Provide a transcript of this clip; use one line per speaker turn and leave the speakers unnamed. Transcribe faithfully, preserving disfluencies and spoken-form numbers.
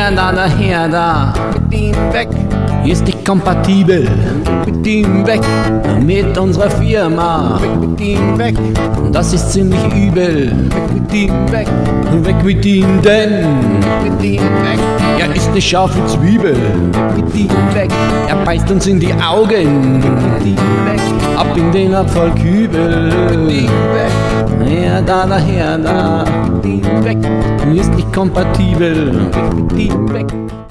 her da, da, her da, mit ihm weg. Ist nicht kompatibel, mit ihm weg. Mit unserer Firma, mit ihm weg. Das ist ziemlich übel, mit ihm weg. Weg mit ihm, denn mit ihm weg. Er ist eine scharfe Zwiebel, mit ihm weg. Er beißt uns in die Augen, mit ihm weg. Ab in den Abfallkübel, mit ihm weg. Her da, da, her da, mit ihm weg. Ist nicht kompatibel, mit ihm weg.